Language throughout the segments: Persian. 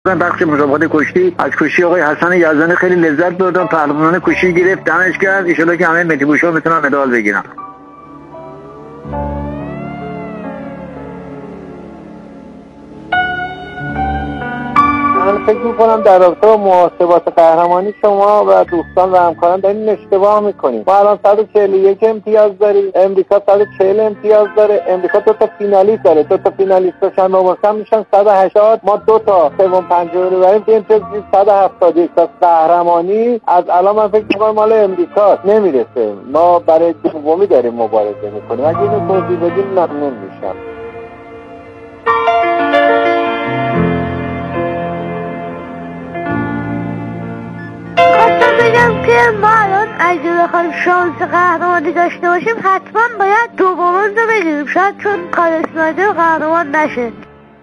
من بخش مسابقات کشتی از کشتی آقای حسن یزدانی خیلی لذت بردم. پهلوان کشتی گرفت، دمش کرد. ان شاءالله که همه مهدی بوشا بتونن مدال بگیرن. من فکر میکنم در رابطه با محاسبات قهرمانی شما و دوستان و همکاران دارین اشتباه میکنیم. ما الان 141 امتیاز داریم، امریکا 140 امتیاز داره. امریکا 2 تا فینالیست داره، 2 تا فینالیستاش هم با میشن 180. ما 2 تا سوم پنجم رو بریم که امتیاز 171 تا قهرمانی از الان من فکر میکنم مال امریکا نمیرسه. ما برای دومی داریم مبارزه میکنیم. اگه اینو توضیح بدیم ممنون میشم. بگم که ما الان اگه بخوایم شانس قهرمانی داشته باشیم حتما باید 2 برنز رو بگیریم. شاید چون کار اسنایدر قهرمان نشه.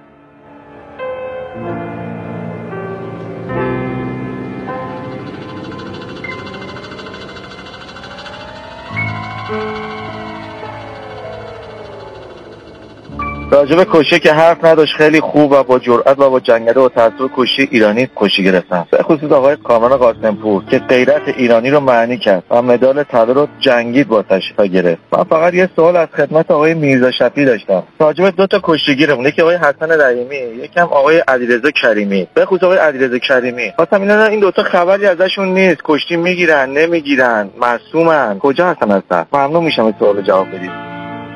راجب کشتی که حرف نداشت، خیلی خوب و با جرأت و با جنگل و تأثیر کشتی ایرانی کشتی گرفتن، به خصوص آقای کامران قاسمپور که غیرت ایرانی رو معنی کرد و مدال طلا رو جنگید با تشریف گرفت. من فقط یه سوال از خدمت آقای میرزا شفیعی داشتم راجب 2 تا کشتیگیرمون، یکی آقای حسن رحیمی، یکم آقای علیرضا کریمی. به خصوص آقای علیرضا کریمی خواستم این 2 تا خبری ازشون نیست، کشتی میگیرن نمیگیرن، معصومن، کجا هستن؟ ممنون میشم این سوالو جواب بدید.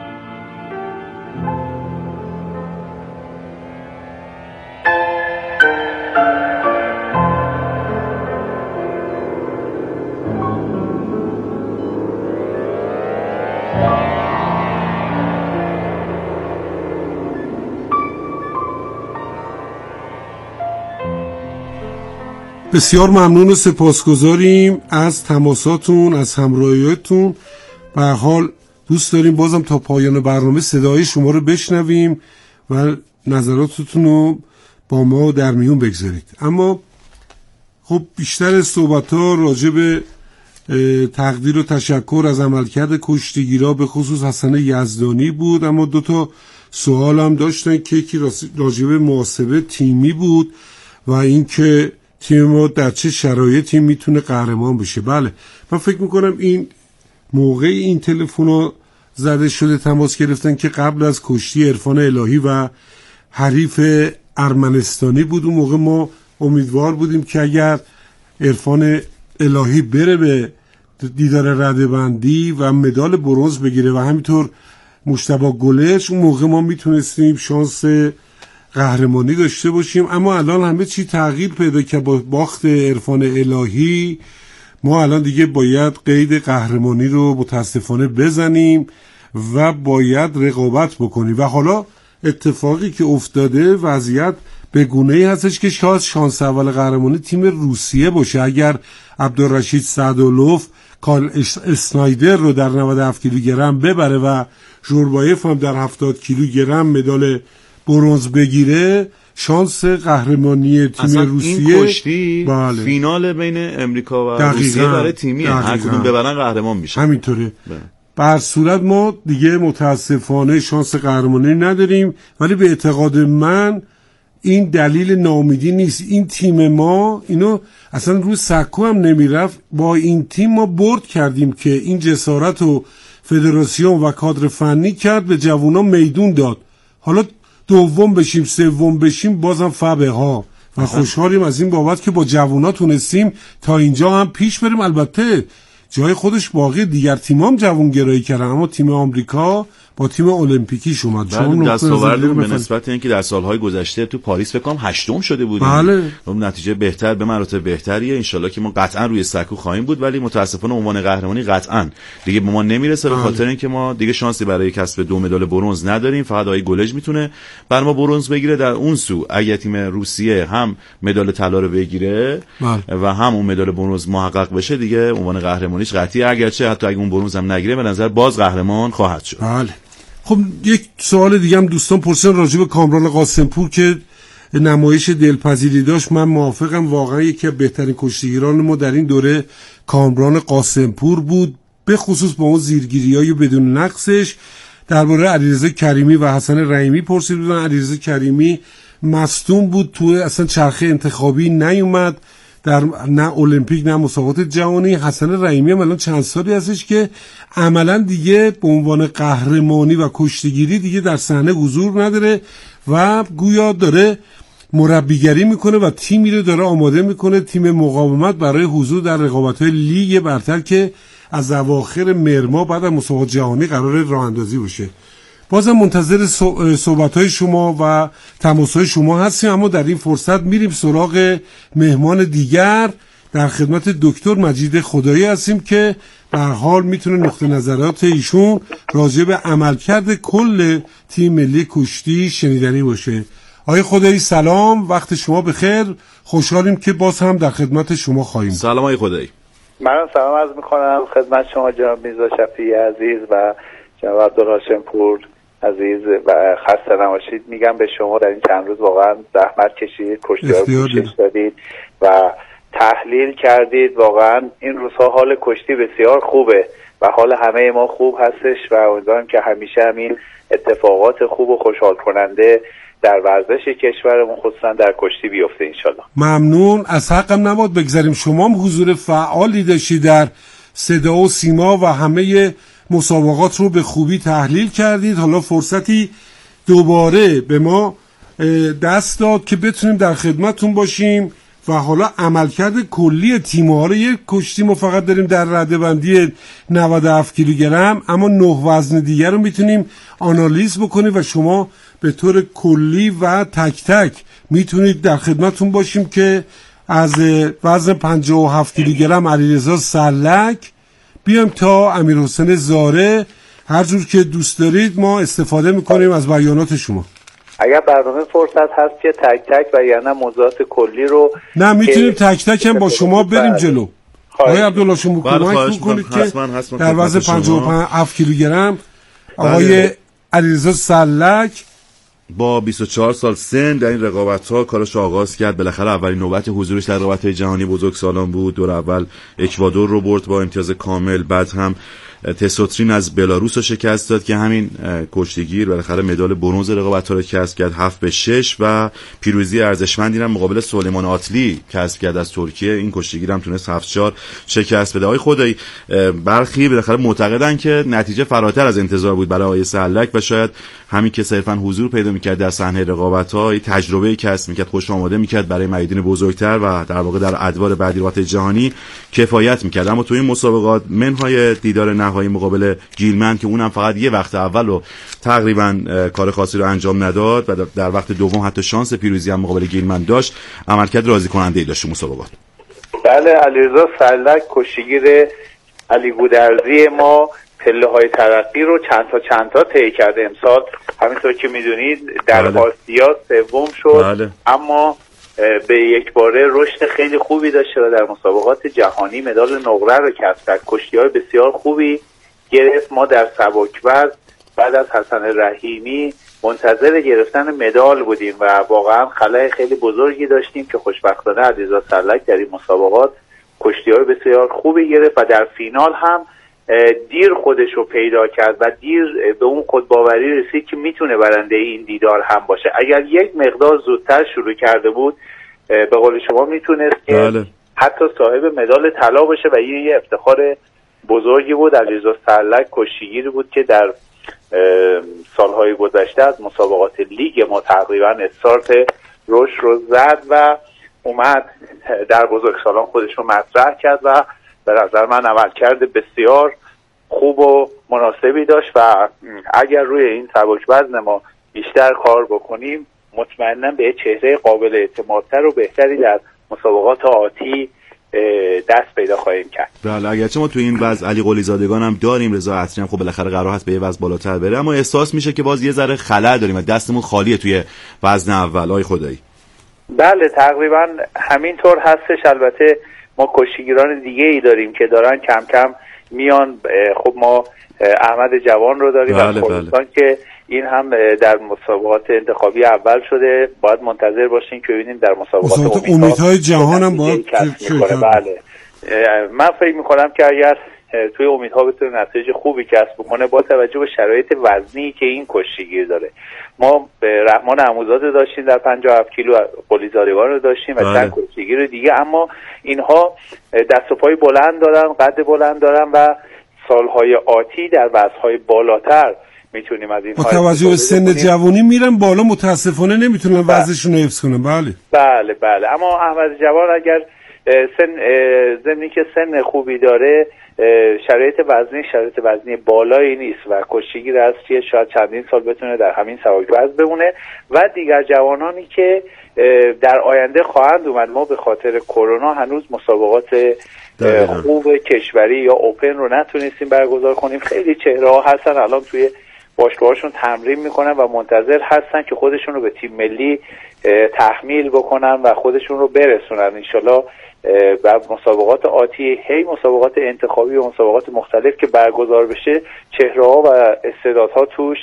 بسیار ممنون و سپاسگزاریم از تماساتون، از همراهیتون. به هر حال دوست داریم بازم تا پایان برنامه صدای شما رو بشنویم و نظراتتون رو با ما در میون بگذارید. اما خب بیشتر صحبت‌ها راجع به تقدیر و تشکر از عملکرد کشتیگیرا به خصوص حسن یزدانی بود. اما 2 تا سوال هم داشتن که یکی راجع به محاسبه تیمی بود و اینکه تیم ما در چه شرایطی میتونه قهرمان بشه. بله، من فکر میکنم این موقع این تلفن‌ها زده شده تماس گرفتن که قبل از کشتی عرفان الهی و حریف ارمنستانی بود. اون موقع ما امیدوار بودیم که اگر عرفان الهی بره به دیدار رده‌بندی و مدال برنز بگیره و همینطور مجتبی گلش، اون موقع ما میتونستیم شانس قهرمانی داشته باشیم. اما الان همه چی تغییر پیدا کرد با باخت عرفان الهی. ما الان دیگه باید قید قهرمانی رو متاسفانه بزنیم و باید رقابت بکنیم. و حالا اتفاقی که افتاده، وضعیت به گونه‌ای هستش که شاید شانس اول قهرمانی تیم روسیه باشه. اگر عبدالرشید سعدولوف کارل اسنایدر رو در 97 کیلوگرم ببره و ژوربایف هم در 70 کیلوگرم مدال برنز بگیره، شانس قهرمانی تیم روسیه این کشتی بله. فینال بین امریکا و روسیه برای تیمیه، هر کدوم ببرن قهرمان میشن. همینطوره. به هر صورت ما دیگه متاسفانه شانس قهرمانی نداریم، ولی به اعتقاد من این دلیل ناامیدی نیست. این تیم ما اینو اصلا روی سکو هم نمیرفت. با این تیم ما برد کردیم که این جسارت و فدراسیون و کادر فنی کرد، به جوونا میدون داد. حالا دوم بشیم سوم بشیم بازم فبه ها و خوشحالیم از این بابت که با جوونا تونستیم تا اینجا هم پیش بریم. البته جای خودش باقی، دیگر تیم هم جوون گرایی کردن، اما تیم آمریکا با تیم المپیکیش اومد. چون دستاورد به نسبت اینکه در سالهای گذشته تو پاریس فکر کنم 8م شده بودیم. بله. نتیجه بهتر به مراتب بهتریه. ان شاءالله که ما قطعا روی سکو خواهیم بود، ولی متاسفانه عنوان قهرمانی قطعا دیگه به ما نمیرسه، به خاطر اینکه ما دیگه شانسی برای کسب 2 مدال برنز نداریم. فقط آقای گلج میتونه بر ما برنز بگیره. در اون سو اگه تیم روسیه هم مدال طلا رو بگیره و هم اون مدال برنز محقق بشه، دیگه عنوان قهرمانیش قطعیه. اگرچه حتی اگه اون برنز هم نگیره، به نظر باز قهرمان خواهد شد. بله. خب یک سوال دیگه هم دوستان پرسیدن راجع به کامران قاسمپور که نمایش دلپذیری داشت. من موافقم، واقعا یکی از بهترین کشتیگیران ما در این دوره کامران قاسمپور بود، به خصوص با اون زیرگیری‌های بدون نقصش. درباره علیرضا کریمی و حسن رحیمی پرسید بودن. علیرضا کریمی مصدوم بود، تو اصلا چرخه انتخابی نیومد در نه المپیک نه مسابقات جهانی. حسن رحیمی هم الان چند سالی هستش که عملا دیگه به عنوان قهرمانی و کشتیگیری دیگه در صحنه حضور نداره و گویا داره مربیگری میکنه و تیمی رو داره آماده میکنه، تیم مقاومت برای حضور در رقابت‌های لیگ برتر که از اواخر مهر ماه بعد از مسابقات جهانی قرار راه اندازی بشه. بازم منتظر صحبت‌های شما و تماس‌های شما هستیم، اما در این فرصت میریم سراغ مهمان دیگر. در خدمت دکتر مجید خدایی هستیم که به هر حال میتونه نقطه نظرات ایشون راجع به عملکرد کل تیم ملی کشتی شنیدنی باشه. آقای خدایی سلام، وقت شما بخیر. خوشحالیم که باز هم در خدمت شما خواهیم. سلام آقای خدایی. من سلام عرض میکنم خدمت شما جناب میرزا شفیعی عزیز و جناب عبدالهاشم پور عزیز و خسته نباشید میگم به شما. در این چند روز واقعا زحمت کشید، کشتی‌ها کوشش دادید و تحلیل کردید. واقعا این روزها حال کشتی بسیار خوبه و حال همه ما خوب هستش و امیدوارم که همیشه همین اتفاقات خوب و خوشحال کننده در ورزش کشورمون خصوصا در کشتی بیفته انشالله. ممنون. از حقم نباید بگذاریم شما هم حضور فعالی داشتی در صدا و سیما و همه مسابقات رو به خوبی تحلیل کردید. حالا فرصتی دوباره به ما دست داد که بتونیم در خدمتون باشیم و حالا عملکرد کلی تیم‌ها. حالا یک کشتی ما فقط داریم در رده‌بندی 97 کیلوگرم، اما 9 وزن دیگر رو میتونیم آنالیز بکنیم و شما به طور کلی و تک تک میتونید در خدمتون باشیم که از وزن 57 کیلوگرم علیرضا سلک بیام تا امیرحسین زاره، هر جور که دوست دارید ما استفاده میکنیم از بیانات شما. اگر برنامه فرصت هست که تک تک و یا نه موضوعات کلی رو نه میتونیم تک تک هم با شما بریم جلو. آقای عبدالله شما کمک میکنید که در وزن 57 کیلوگرم آقای علیرضا سلک با 24 سال سن در این رقابت‌ها کارش آغاز کرد. بالاخره اولین نوبت حضورش در رقابت‌های جهانی بزرگسالان بود. دور اول اکوادور رو برد با امتیاز کامل، بعد هم تسوترین از بلاروس رو شکست داد که همین کشتیگیر بالاخره مدال برنز رقابت‌ها رو کسب کرد 7-6 و پیروزی ارزشمندی هم مقابل سلیمان آتلی کسب کرد از ترکیه. این کشتیگیر هم تونست 7-4 شکست بده. آقای خدایی برخی بالاخره معتقدن که نتیجه فراتر از انتظار بود برای آقای سلک و شاید همین که صرفاً حضور پیدا می‌کرد در صحنه رقابت‌ها تجربه کسب می‌کرد، خوش آماده می‌کرد برای میادین بزرگتر و در واقع در ادوار بعدی رقابت جهانی کفایت می‌کرد. اما تو این مسابقات منهای دیدار نهایی مقابل گیلمن که اونم فقط یه وقت اول رو تقریبا کار خاصی رو انجام نداد و در وقت دوم حتی شانس پیروزی هم مقابل گیلمن داشت، عملکرد راضی کننده‌ای داشت مسابقات. بله، علیرضا سلک کشتیگیر علی گودرزی ما پله‌های ترقی رو چند تا طی کرده امسال. همینطور که میدونید در آسیا سوم شد، اما به یک باره رشد خیلی خوبی داشته و در مسابقات جهانی مدال نقره رو کسب کرد. کشتی‌های بسیار خوبی گرفت. ما در سبک‌وزن بعد از حسن رحیمی منتظر گرفتن مدال بودیم و واقعا خلای خیلی بزرگی داشتیم که خوشبختانه علیرضا سلک در این مسابقات کشتی‌های بسیار خوبی گرفت و در فینال هم دیر خودش رو پیدا کرد و دیر به اون خودباوری رسید که میتونه برنده این دیدار هم باشه. اگر یک مقدار زودتر شروع کرده بود به قول شما میتونست که حتی صاحب مدال طلا باشه و این یه افتخار بزرگی بود. علیرضا سلک کشتیگیری بود که در سالهای گذشته از مسابقات لیگ ما تقریبا استارت رشد رو زد و اومد در بزرگسالان خودش رو مطرح کرد و به نظر من عملکرد بسیار خوب و مناسبی داشت و اگر روی این سبک وزن ما بیشتر کار بکنیم مطمئنا به چهره قابل اعتمادتر و بهتری در مسابقات آتی دست پیدا خواهیم کرد. بله، اگرچه ما تو این وضع علی قلی زادگان هم داریم، رضا عطری هم خب بالاخره قرار هست به یه وضع بالاتر بره، اما احساس میشه که باز یه ذره خلل داریم و دستمون خالیه توی وزن اول. آقای خدایی بله تقریبا همینطور هستش. البته ما کشتیگیران دیگه ای داریم که دارن کم کم میان. خب ما احمد جوان رو داریم و خودستان که این هم در مسابقات انتخابی اول شده. باید منتظر باشیم که ببینیم در مسابقات امیدهای جهان هم باید بله من فکر میکنم که اگر توی امیدها بتونه نتایج خوبی کسب بکنه با توجه به شرایط وزنی که این کشتیگیر داره. ما رحمان عموزاده داشتیم در 57 کیلو، قلیزادگان رو داشتیم و چند کشتیگیر دیگه، اما اینها دست و پای بلند دارن، قد بلند دارن و سالهای آتی در وزنهای بالاتر میتونیم از این با توجه به سن جوانی میرن بالا، متاسفانه نمیتونن وزنشون رو حفظ کنن. بله اما احمد جوان اگر زمینی که سن خوبی داره، شرایط وزنی بالایی نیست و کشتیگیر هستیه، شاید چندین سال بتونه در همین سبک وزن بمونه و دیگر جوانانی که در آینده خواهند اومد. ما به خاطر کرونا هنوز مسابقات خوب کشوری یا اوپن رو نتونستیم برگزار کنیم. خیلی چهره ها هستن الان توی باشگاهاشون تمرین میکنن و منتظر هستن که خودشون رو به تیم ملی تحمیل بکنن و خودشون رو برسونن انشالله. و مسابقات آتی مسابقات انتخابی و مسابقات مختلف که برگزار بشه، چهره ها و استعدادها توش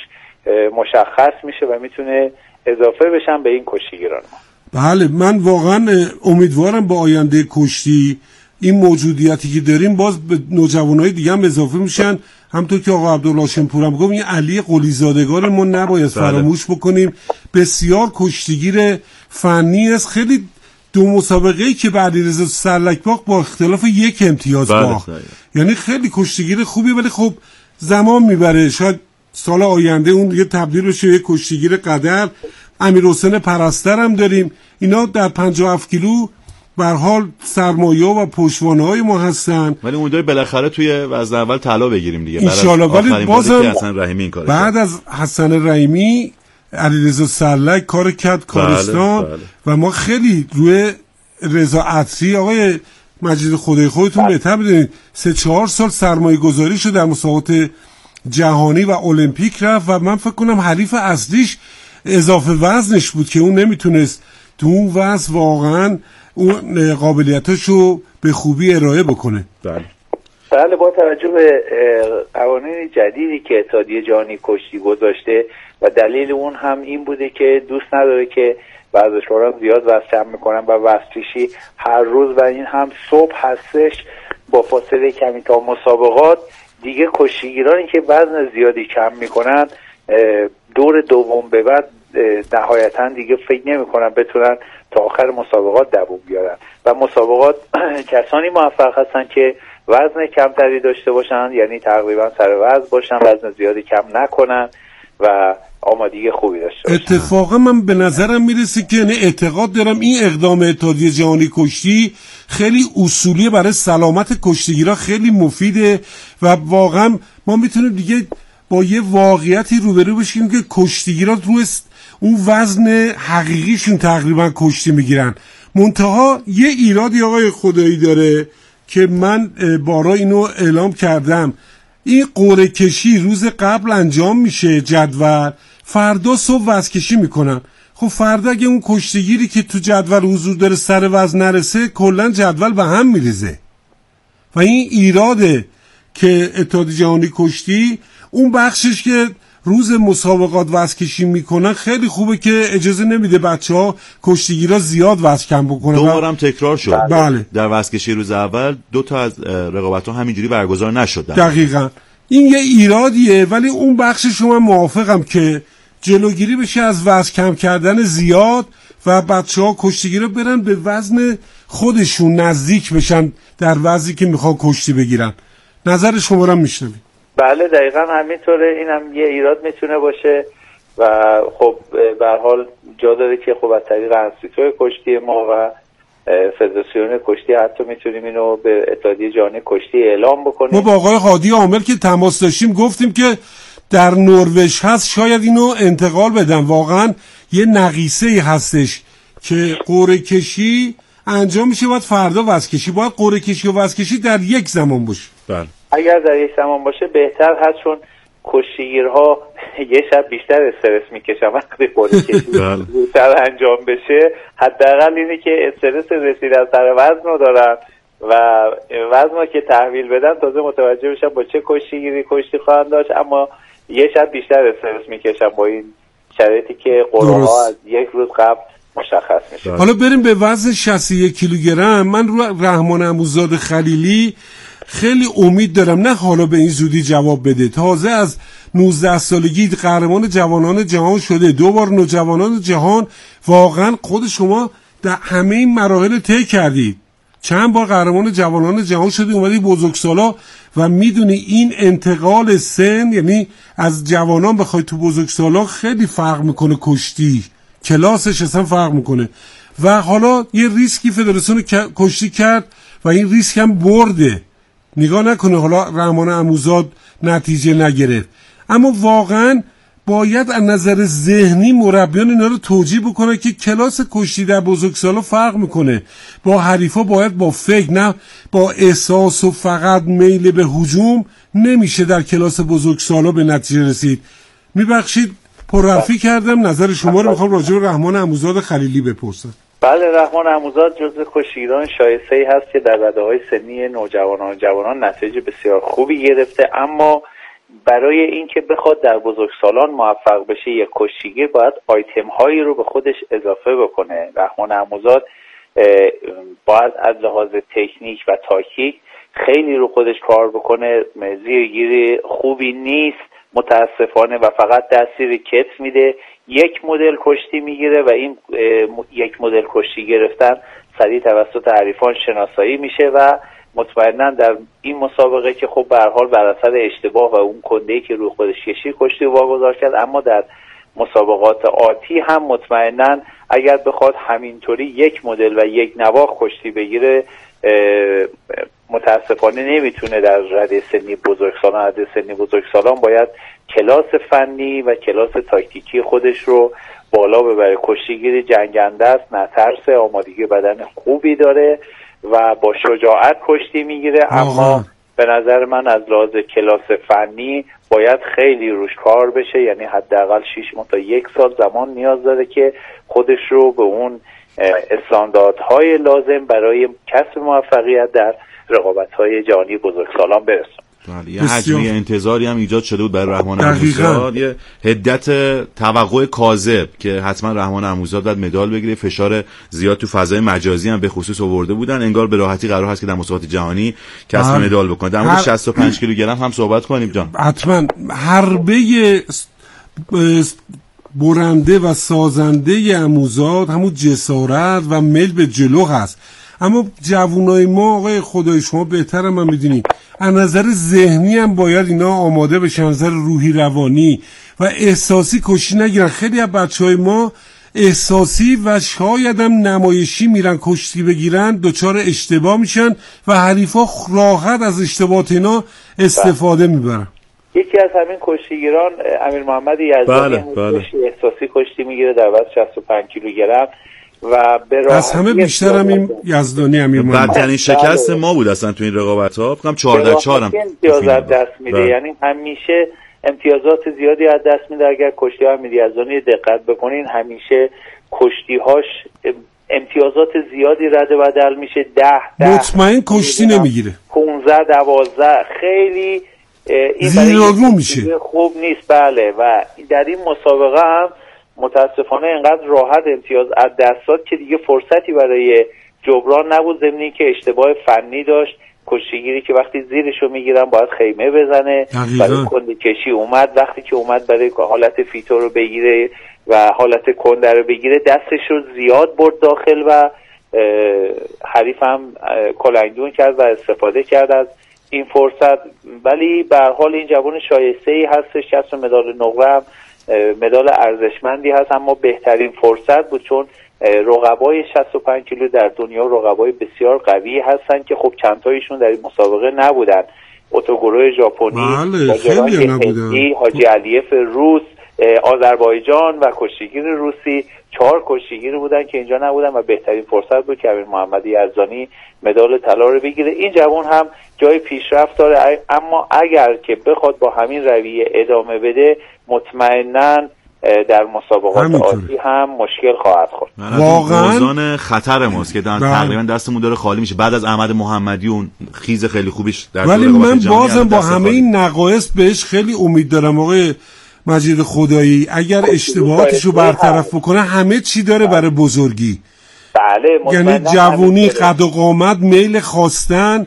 مشخص میشه و میتونه اضافه بشن به این کشتیگیران. بله، من واقعا امیدوارم با آینده کشتی این موجودیتی که داریم باز به نوجوانای دیگه هم اضافه میشن. همونطور که آقا عبدالله هاشمپور هم گفت، این علی قلیزادگان ما نباید فراموش بکنیم. بسیار کشتیگیر فنی است. خیلی دو مسابقه‌ای که به علیرضا سرلک باخت با اختلاف 1 امتیاز باخت، یعنی خیلی کشتیگیر خوبی، ولی خب زمان میبره. شاید سال آینده اون دیگه تبدیل بشه یک کشتیگیر قدر. امیرحسین پرستر هم داریم. اینا در 57 کیلو به هر حال سرمایه و پشتوانه‌های ما هستن، ولی امیدواریم بالاخره توی وزن اول طلا بگیریم دیگه. ان شاءالله. ولی بازم حسن رحیمی این کارو بعد از حسن رحیمی علیرضا سرلک کار کرد کارستان. و ما خیلی روی رضا عطری، آقای مجید خدای خودتون بهتر بدونید 3-4 سال سرمایه گذاری شد در مسابقات جهانی و المپیک رفت و من فکر کنم حریف اصلیش اضافه وزنش بود که اون نمیتونست تو اون وزن واقعا اون قابلیتاشو به خوبی ارائه بکنه. بله، با توجه به قوانین جدیدی که اتحادیه جهانی کشتی گذاشته و دلیل اون هم این بوده که دوست نداره که ورزشکاران زیاد وزن کم میکنن و وزن‌کشی هر روز و این هم صبح هستش با فاصله کمی تا مسابقات. دیگه کشتیگیرانی که وزن زیادی کم میکنن دور دوم به بعد نهایتا دیگه فکر نمیکنن بتونن تا آخر مسابقات دووم بیارن و مسابقات کسانی موفق هستن که وزن کمتری داشته باشن، یعنی تقریبا سر وزن باشن، وزن زیادی کم نکنن و آمادگی خوبی داشته باشن. اتفاقا من به نظرم میرسه که اعتقاد دارم این اقدام اتحادیه جهانی کشتی خیلی اصولیه، برای سلامت کشتیگیرا خیلی مفیده و واقعا ما میتونیم دیگه با یه واقعیتی روبرو بشیم که کشتیگیرا روی اون وزن حقیقیشون تقریبا کشتی میگیرن. منتها یه ایرادی آقای خدایی داره که من بارا اینو اعلام کردم، این قرعه کشی روز قبل انجام میشه جدول، فردا صبح وزن کشی میکنن. خب فردا اگه اون کشتیگیری که تو جدول حضور داره سر وزن نرسه، کلا جدول به هم میریزه و این ایراده که اتحادیه جهانی کشتی اون بخشش که روز مسابقات وزن کشی میکنن خیلی خوبه که اجازه نمیده بچه‌ها کشتیگیرا زیاد وزن کم بکنن. دوبارم تکرار شد. بله. در وزن کشی روز اول 2 تا از رقابت‌ها همینجوری برگزار نشد. دقیقاً. این یه ایرادیه، ولی اون بخشش من موافقم که جلوگیری بشه از وزن کم کردن زیاد و بچه‌ها کشتیگیرا برن به وزن خودشون نزدیک بشن در وزنی که میخوان کشتی بگیرن. نظر شما رو میشنویم. بله دقیقا همینطوره. این هم یه ایراد میتونه باشه و خب به هر حال جا داره که خب از طریق انستیتوی کشتی ما و فدراسیون کشتی حتی میتونیم اینو به اتحادیه جهانی کشتی اعلام بکنیم. ما با آقای هادی عامل که تماس داشتیم گفتیم که در نروژ هست، شاید اینو انتقال بدن. واقعا یه نقیصه‌ای هستش که قرعه کشی انجام میشه، باید فردا وزن کشی، باید قرعه کشی و وزن کشی در یک زمان باشه. بله. اگر در یک زمان باشه بهتر هست، چون کشتیگیرها یه شب بیشتر استرس میکشن وقتی قرعه کشی زودتر انجام بشه. حداقل اینه که استرس رسیدن سر وزن رو دارن و وزن رو که تحویل بدن تازه متوجه بشن با چه کشتیگیری کشتی خواهند داشت، اما یه شب بیشتر استرس میکشن با این شرایطی که قرعه ها از یک روز قبل مشخص میشه. حالا بریم به وزن 61 کیلوگرم. من رو رحمان عموزاده خلیلی خیلی امید دارم نه حالا به این زودی جواب بده. تازه از 19 سالگی قهرمان جوانان جهان شده، 2 بار نوجوانان جهان. واقعا خود شما در همه این مراحل طی کردید، چند بار قهرمان جوانان جهان شدی، اومدی بزرگسالا و میدونی این انتقال سن، یعنی از جوانان بخوای تو بزرگسالا خیلی فرق میکنه، کشتی کلاسش اصلا فرق میکنه. و حالا یه ریسکی فدراسیون کشتی کرد و این ریسک هم برده، نگاه نکنه حالا رحمان عموزاد نتیجه نگرفت. اما واقعا باید از نظر ذهنی مربیان اینا رو توجیه بکنه که کلاس کشتی در بزرگسالا فرق میکنه. با حریفا باید با فکر، نه با احساس و فقط میل به هجوم نمیشه در کلاس بزرگسالا به نتیجه رسید. میبخشید پرحرفی کردم، نظر شما رو میخوام راجع به رحمان عموزاد خلیلی بپرسم. بله، رحمان عموزاد جزو کشتیگیران شایسته‌ای هست که در رده‌های سنی نوجوانان و جوانان نتایج بسیار خوبی گرفته، اما برای اینکه بخواد در بزرگسالان موفق بشه یک کشتیگیر باید آیتم هایی رو به خودش اضافه بکنه. رحمان عموزاد باید از لحاظ تکنیک و تاکتیک خیلی رو خودش کار بکنه. زیرگیری خوبی نیست متاسفانه و فقط دستگیر کتف میده، یک مدل کشتی میگیره و این یک مدل کشتی گرفتن سریع توسط حریفان شناسایی میشه و مطمئنا در این مسابقه که خب به هر حال بر اثر اشتباه و اون کنده‌ای که روی خودش کشید کشتی واگذار کرد، اما در مسابقات آتی هم مطمئنا اگر بخواد همینطوری یک مدل و یک نواخ کشتی بگیره متاسفانه نمیتونه در رده سنی بزرگسالان. رده سنی بزرگسالان باید کلاس فنی و کلاس تاکتیکی خودش رو بالا ببره. کشتیگیر جنگنده است، نترسه، آمادگی بدن خوبی داره و با شجاعت کشتی میگیره، اما به نظر من از لحاظ کلاس فنی باید خیلی روش کار بشه، یعنی حداقل 6 ماه تا 1 سال زمان نیاز داره که خودش رو به اون استانداردهای لازم برای کسب موفقیت در رقابت‌های جهانی بزرگسالان برسونه. یه حجمی انتظاری هم ایجاد شده بود برای رحمان عموزاد، یه حدت توقع کاذب که حتما رحمان عموزاد باید مدال بگیره، فشار زیاد تو فضای مجازی هم به خصوص آورده بودن، انگار به راحتی قرار هست که در مسابقات جهانی کسب مدال بکنه. در مورد 65 کیلوگرم هم صحبت کنیم جان. حتما حربه برنده و سازنده عموزاد همون جسارت و میل به جلو هست، اما جوانای ما آقای خدای شما بهتر هم میدونید از نظر ذهنی هم باید اینا آماده بشن، از نظر روحی روانی و احساسی کشتی نگیرن. خیلی از بچهای ما احساسی و شاید هم نمایشی میرن کشتی بگیرن، دوچار اشتباه میشن و حریفا راحت از اشتباهات اینا استفاده میبرن. یکی از همین کشتیگیران امیر محمد یزدانی احساسی کشتی میگیره در وزن 65 کیلوگرم و از همه بیشتر هم این یزدانی امیر محمد بدترین شکست ما بود اصلا تو این رقابت‌ها. فکر کنم 14-4 هم امتیازات دست میده، یعنی همیشه امتیازات زیادی از دست میده. اگر کشتی امیر یزدانی دقت بکنین همیشه کشتی‌هاش امتیازات زیادی رد و بدل میشه، 10 مطمئن کشتی نمیگیره، 15-12 خیلی زیرآگو میشه، خوب نیست. بله، و در این مسابقه هم متاسفانه اینقدر راحت امتیاز از دست داد که دیگه فرصتی برای جبران نبود، ضمن که اشتباه فنی داشت. کشتیگیری که وقتی زیرشو میگیرن باید خیمه بزنه، برای کنده کشی اومد، وقتی که اومد برای حالت فیتو رو بگیره و حالت کنده رو بگیره دستش رو زیاد برد داخل و حریف هم کلنگدون کرد و استفاده کرد از این فرصت. ولی به هر حال این جوان شایسته‌ای هستش، کسب مدال نقره هم مدال ارزشمندی هست، اما بهترین فرصت بود چون رقبای 65 کیلو در دنیا رقبای بسیار قوی هستن که خب چند تایشون در این مسابقه نبودن. اوتوگورو ژاپنی، حاجی علیف روس، آذربایجان و کشتیگیر روسی، 4 کشتیگیر بودن که اینجا نبودن و بهترین فرصت بود که امیر محمد یزدانی مدال طلا رو بگیره. این جوان هم جای پیشرفت داره، اما اگر که بخواد با همین رویه ادامه بده مطمئناً در مسابقات آتی هم مشکل خواهد خورد. واقعا موزان خطر ماست که تقریبا دستمون داره خالی میشه بعد از احمد محمدی اون خیز خیلی خوبیش در ولی من بازم با همه این نقایص بهش خیلی امید دارم آقای مجید خدایی. اگر اشتباهاتشو برطرف بکنه همه چی داره برای بزرگی. بله، یعنی جوونی، قد و قامت، میل خواستن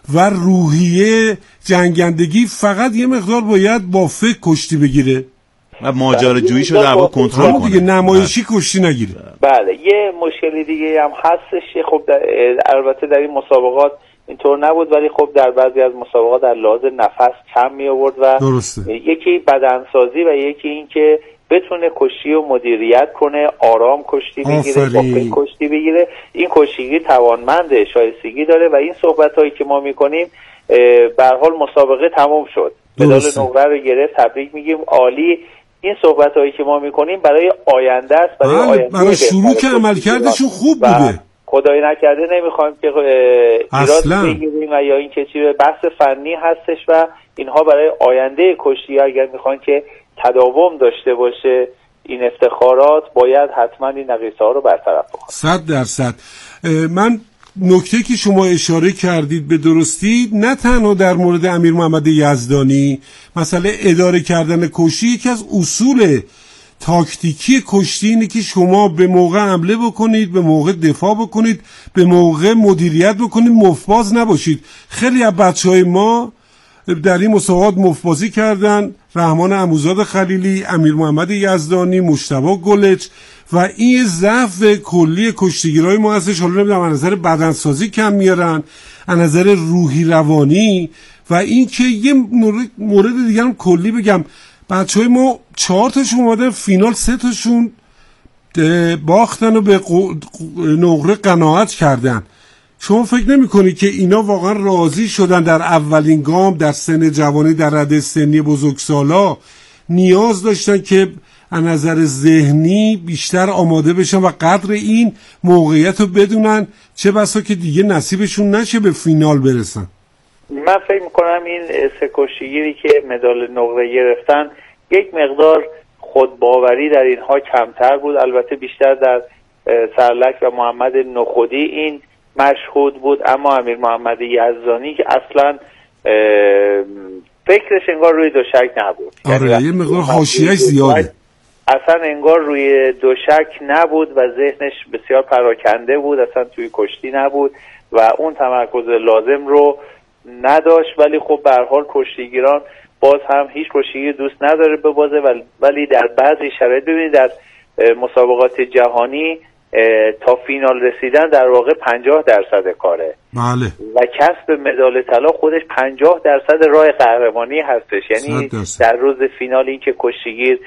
و روحیه جنگندگی فقط یه مقدار باید با فکر کشتی بگیره و ماجراجویی رو در واقع کنترل کنه دیگه، نمایشی کشتی نگیره. بله یه مشکلی دیگه هم هستش. خب البته در این مسابقات اینطور نبود، ولی خب در بعضی از مسابقات در لحاظ نفس کم می آورد و درسته. یکی بدنسازی و یکی این که بتونه کشتی رو مدیریت کنه، آرام کشتی بگیره، با کشتی بگیره. این کشتیگیر توانمنده، شایستگی داره و این صحبتایی که ما میکنیم به هر حال مسابقه تموم شد، مدال نقره رو گرفت، تبریک میگیم، عالی. این صحبتایی که ما میکنیم برای آینده است، برای شروع که عملکردشون خوب بوده. خدایی نکرده نمیخوایم که ایراد بگیریم و یا این که چیز بحث فنی هستش و اینها برای آینده کشتی اگر میخواین که تداوم داشته باشه این افتخارات باید حتما این نقیصه ها رو برطرف بکنیم. 100%. من نکته که شما اشاره کردید به درستی، نه تنها در مورد امیر محمد یزدانی، مسئله اداره کردن کشتی یکی از اصول تاکتیکی کشتی اینه که شما به موقع حمله بکنید، به موقع دفاع بکنید، به موقع مدیریت بکنید، مفباز نباشید. خیلی از بچهای ما در این مسابقات مفبازی کردن، رحمان عموزاد خلیلی، امیر محمد یزدانی، مجتبی گلچ، و این ضعف کلی کشتیگیرای ما هستش. حالا نمیدونم از نظر بدنسازی کم میارن، از نظر روحی روانی، و این که یه مورد دیگه هم کلی بگم، بچهای ما 4 تاشون اومدن فینال، 3 تاشون باختن و به نقره قناعت کردن. شما فکر نمی کنی که اینا واقعا راضی شدن در اولین گام در سن جوانی، در رده سنی بزرگسالا نیاز داشتن که از نظر ذهنی بیشتر آماده بشن و قدر این موقعیت رو بدونن، چه بسا که دیگه نصیبشون نشه به فینال برسن؟ من فکر میکنم این سه کشتیگیری که مدال نقره گرفتن یک مقدار خودباوری در اینها کمتر بود. البته بیشتر در سرلک و محمد نخودی این مشهود بود، اما امیر محمد یزدانی که اصلا فکرش انگار روی دوشک نبود. آره یه مقدار حاشیه‌اش زیاده، اصلا انگار روی دوشک نبود و ذهنش بسیار پراکنده بود، اصلا توی کشتی نبود و اون تمرکز لازم رو نداشت. ولی خب به هر حال کشتیگیران باز هم هیچ کشتیگیر دوست نداره ببازه، ولی در بعضی شرایط ببینید در مسابقات جهانی تا فینال رسیدن در واقع 50% کاره. بله. و کسب مدال طلا خودش 50% راه قهرمانی هستش. یعنی در روز فینال این که کشتیگیر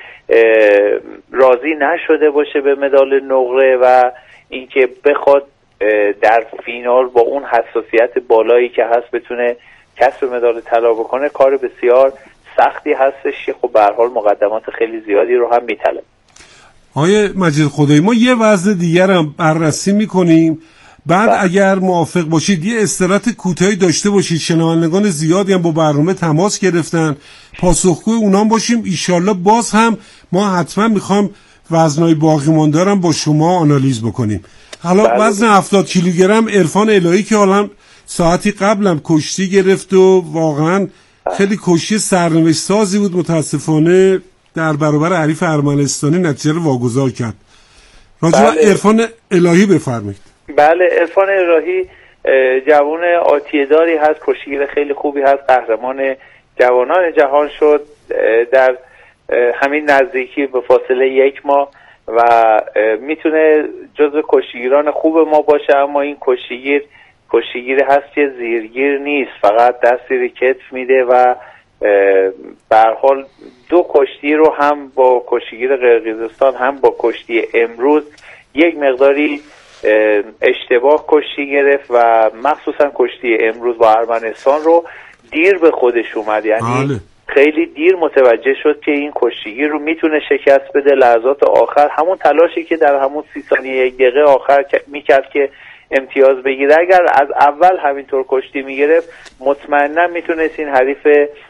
راضی نشده باشه به مدال نقره و اینکه بخواد در فینال با اون حساسیت بالایی که هست بتونه کسب مدال طلا بکنه، کار بسیار سختی هستش که خب به هر حال مقدمات خیلی زیادی رو هم میطلبه. آقای مجید خدایی، ما یه وضع دیگر هم بررسی میکنیم، بعد اگر موافق باشید یه استراحت کوتاهی داشته باشید. شنوندگان زیادی هم با برنامه تماس گرفتن، پاسخگوی اونام باشیم. ایشالله باز هم ما حتما میخوام وزنای باقی مانده رو با شما آنالیز بکنیم. حالا وزن 70 کیلوگرم عرفان الهی که حالا ساعتی قبلم کشتی گرفت و واقعا خیلی کشتی سرنوشت سازی بود، متاسفانه در برابر عریف ارمنستانی نتیجه رو واگذار کرد. راجع به عرفان الهی بفرمایید. بله، عرفان الهی جوان آتیه‌داری هست، کشتیگیر خیلی خوبی هست، قهرمان جوانان جهان شد در همین نزدیکی به فاصله 1 ماه و میتونه جزو کشتیگیران خوب ما باشه. اما این کشتیگیر هست که زیرگیر نیست، فقط دست زیر کتف میده و به هر حال 2 کشتی رو هم با کشتیگیر قرقیزستان هم با کشتی امروز یک مقداری اشتباه کشتی گرفت و مخصوصا کشتی امروز با ارمنستان رو دیر به خودش اومد. یعنی خیلی دیر متوجه شد که این کشتیگیر رو میتونه شکست بده. لحظات آخر همون تلاشی که در همون 30 ثانیه 1 دقیقه آخر میکرد که امتیاز بگیره، اگر از اول همینطور کشتی میگرفت مطمئنا میتونست این حریف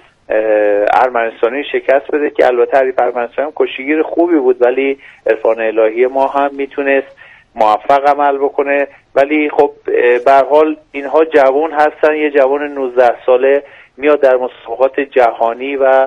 ارمنستانی شکست بده که البته حریف ارمنستانی هم کشتیگیر خوبی بود، ولی عرفان الهی ما هم میتونست موفق عمل بکنه. ولی خب به هر حال اینها جوان هستن، یه جوان 19 ساله میاد در مسابقات جهانی و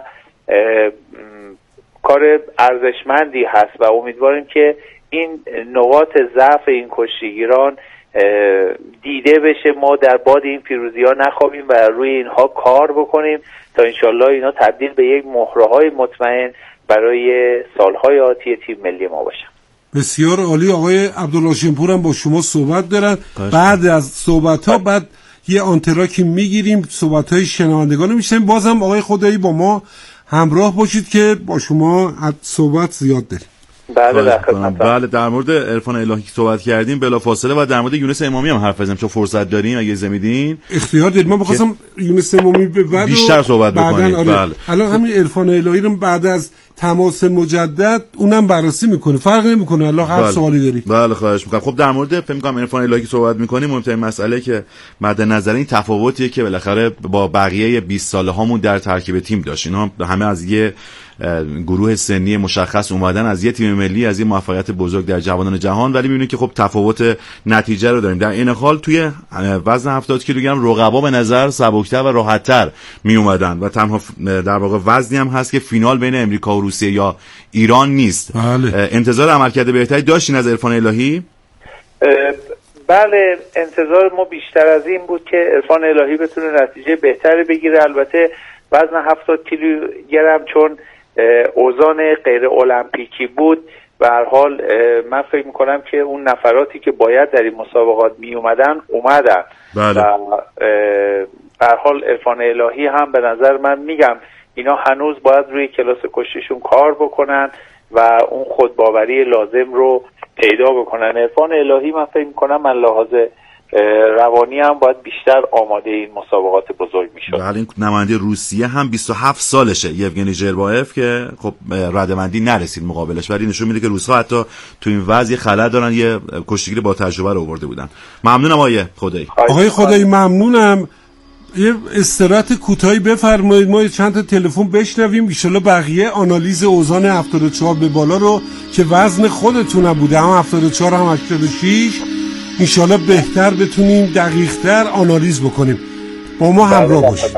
کار ارزشمندی هست و امیدواریم که این نقاط ضعف این کشتیگیران دیده بشه، ما در باد این پیروزی ها نخوابیم و روی اینها کار بکنیم تا انشالله اینا تبدیل به یک مهره‌های مطمئن برای سالهای آتی تیم ملی ما باشن. بسیار عالی. آقای عبدالهاشمپور هم با شما صحبت دارن. بعد از صحبت ها بعد یه آنتراکی میگیریم، صحبت های شنوندگان رو میشنیم. بازم آقای خدایی با ما همراه باشید که با شما صحبت زیاد داریم. بله در مورد عرفان الهی که صحبت کردیم بلافاصله و در مورد یونس امامی هم حرف بزنیم چون فرصت داریم اگه اجازه میدین. اختیار دارید. ما می‌خواستم یونس امامی به بعد بیشتر صحبت بکنیم. بله. الان همین عرفان الهی رو بعد از تماس مجدد اونم بررسی میکنه، فرق نمیکنه. الله هر سوالی داری. بله خواهش میکنم. خب در مورد فکر میکنم عرفان الهی که صحبت میکنیم مهمترین مسئله که مد نظر این تفاوتیه که بالاخره با بقیه 20 ساله هامون در ترکیب تیم داشت. اینا همه از یه گروه سنی مشخص اومدن، از یه تیم ملی، از یه موفقیت بزرگ در جوانان جهان، ولی میبینید که خب تفاوت نتیجه رو داریم. در این حال توی وزن 70 کیلوگرم رقبا به نظر سبکتر و راحت‌تر می اومدن و تنها در واقع وزنی هم هست که فینال بین امریکا و روسیه یا ایران نیست. بله. انتظار عملکرد بهتری داشتین از عرفان الهی؟ بله انتظار ما بیشتر از این بود که عرفان الهی بتونه نتیجه بهتری بگیره. البته وزن 70 کیلوگرم چون اوزان غیر المپیکی بود به هر حال من فکر میکنم که اون نفراتی که باید در این مسابقات می اومدن. بله. و به هر حال عرفان الهی هم به نظر من میگم اینا هنوز باید روی کلاس کشتیشون کار بکنن و اون خودباوری لازم رو پیدا بکنن. عرفان الهی من فکر میکنم من لحاظ روانی هم باید بیشتر آماده این مسابقات بزرگ میشد. بله این نماینده روسیه هم 27 سالشه، یوگنی ژربایف، که خب ردمندی نرسید مقابلش، ولی نشون میده که روس‌ها حتی تو این وضع خلأ دارن. یه کشتیگیر با تجربه رو آورده بودن. ممنونم آقای خدایی. آقای خدایی ممنونم. یه استراحت کوتاهی بفرمایید، ما چند تا تلفن بشنویم، ان شاءالله بقیه آنالیز اوزان 74 به بالا رو که وزن خودتون بوده، هم 74 هم 86، ان شاءالله بهتر بتونیم دقیق‌تر آنالیز بکنیم. با ما همراه باشید.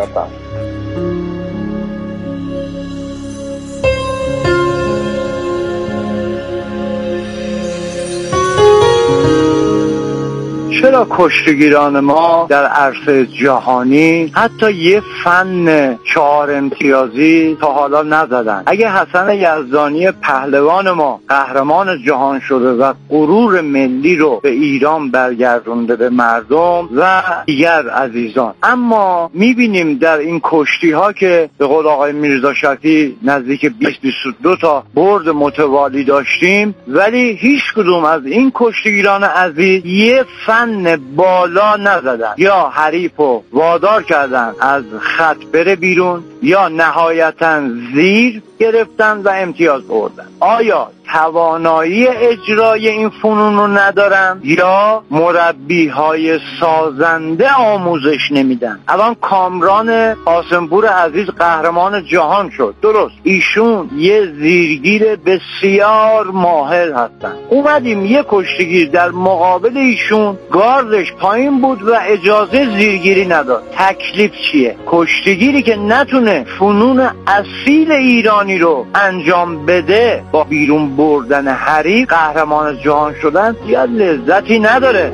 چرا کشتیگیران ما در عرصه جهانی حتی یه فن 4 امتیازی تا حالا نزدن؟ اگه حسن یزدانی پهلوان ما قهرمان جهان شده و غرور ملی رو به ایران برگردونده به مردم و دیگر عزیزان، اما میبینیم در این کشتی ها که به قول آقای میرزا شفیع نزدیک 20-22 تا برد متوالی داشتیم، ولی هیچ کدوم از این کشتیگیران عزیز یه فن بالا نزدن، یا حریفو وادار کردن از خط بره بیرون یا نهایتا زیر گرفتن و امتیاز بردن. آیا توانایی اجرای این فنون رو ندارن یا مربی های سازنده آموزش نمیدن؟ الان کامران قاسمپور عزیز قهرمان جهان شد، درست، ایشون یه زیرگیر بسیار ماهر هستن. اومدیم یه کشتیگیر در مقابل ایشون گاردش پایین بود و اجازه زیرگیری نداد. تکلیف چیه؟ کشتیگیری که نتونه فنون اصیل ایرانی رو انجام بده با بیرون بردن حریف قهرمان جهان شدن یا لذتی نداره.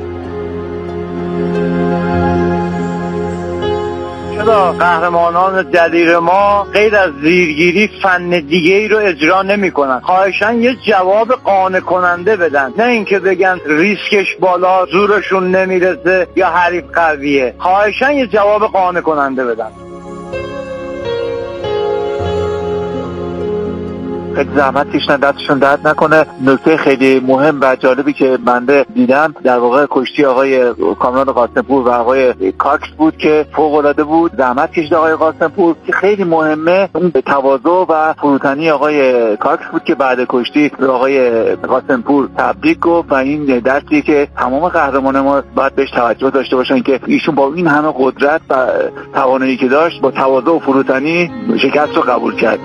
چرا قهرمانان دلیر ما غیر از زیرگیری فن دیگه ای رو اجرا نمی کنن؟ خواهشاً یه جواب قانع کننده بدن، نه اینکه بگن ریسکش بالا، زورشون نمیرسه یا حریف قویه. خواهشاً یه جواب قانع کننده بدن. خیلی زحمت کشیدن، دستشون درد نکنه. نکته خیلی مهم و جالبی که من دیدم در واقع کشتی آقای کامران قاسمپور و آقای کاکس بود که فوق العاده بود. زحمت کشید آقای قاسمپور که خیلی مهمه. اون تواضع و فروتنی آقای کاکس بود که بعد کشتی آقای قاسمپور تبریک گفت و این درسی که تمام قهرمان ما باید بهش توجه داشته باشن که ایشون با این همه قدرت و توانایی که داشت با تواضع و فروتنی شکست رو قبول کرد.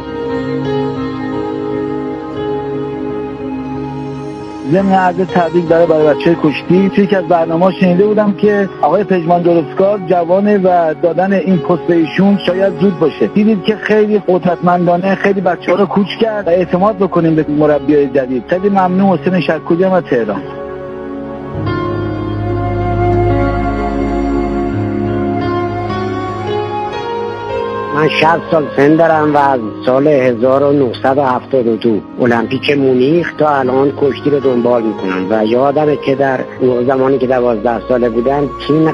ضمن عرض تبریک برای بچه کشتی، توی یکی از برنامه‌ها شنیده بودم که آقای پژمان درستکار جوانه و دادن این پست به ایشون شاید زود باشه. دیدید که خیلی قدرتمندانه خیلی بچه‌ها رو کوچ کرد و اعتماد بکنیم به مربیای جدید. خیلی ممنون. حسین شکوری از تهران. من 60 سال سن دارم و از سال 1972 المپیک مونیخ تا الان کشتی رو دنبال میکنم و یادمه که در اون زمانی که 12 ساله بودم تیم